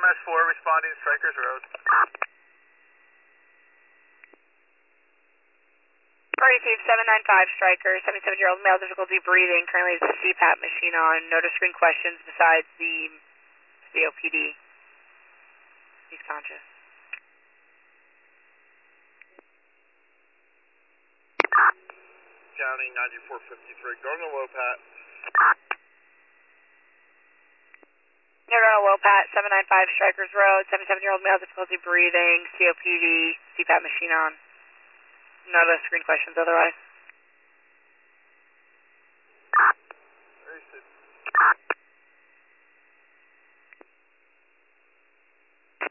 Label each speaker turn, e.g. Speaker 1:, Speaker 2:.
Speaker 1: MS4 responding Strikers Road.
Speaker 2: Received 795 Striker, 77-year-old male, difficulty breathing, currently has a CPAP machine on. No to screen questions besides the COPD. He's conscious.
Speaker 1: County 9453, going to Lopat.
Speaker 2: Near Lopat, 795 Strikers Road, 77-year-old male, difficulty breathing, COPD, CPAP machine on. No to screen questions otherwise.